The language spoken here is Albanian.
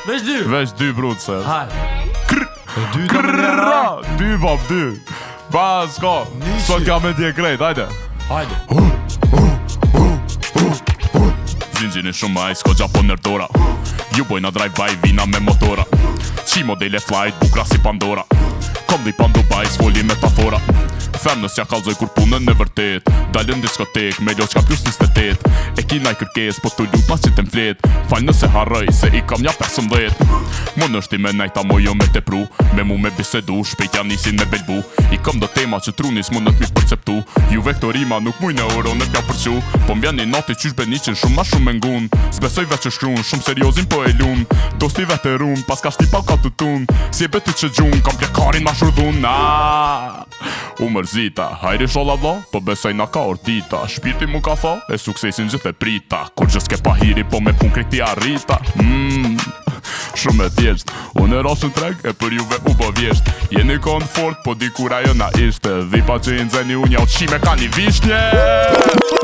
Veç dy. Veç dy brutse. Hajde. Dy bab, dy. Ba, s'ka. Sot ka me tje krejt, hajde. Hajde. Zinxhin e shumë aj, s'ko gjapo nërdora. Ju bojna drive-by, vina me motora. Qi modele flight, bukra si Pandora. Kom di pan Dubai, s'foli metafora. Femnës ja kalzoj kur punën në vërtet. Dalën diskotek, me lo qka plus 28. E kina i kërkes, po të lut mas që të mflet. Falj nëse harroj, se i kam nja 15. Më nështi me najta mojo me te pru. Me mu me bisedu, shpejt janë nisin me belbu. I kam do tema që trunis më nët mi perceptu. Juve këto rima nuk muj në oro në t'ja përqu. Po m'vjen një nati qysh benicin shumë ma shumë me ngun. S'besoj veç që shkrun, shumë seriozin po e lun. Dosti vete run, pas ka shtipa ka të tun. Si e beti që gjun, kam plekarin ma shurdhun. U mërzita, hajri sholla vla, po besoj na ka ortita. Shpirti mu ka tha, e suksesin gjithë e prita. Kur që s'ke pahiri, po me pun kriti arrita. Shumë e thjesht, unë e rashën treg, e për juve u po vjesht. Jeni kon fort, po dikur ajo na ishte. Dhipa që i nxeni unë ja uqime ka një vishnje.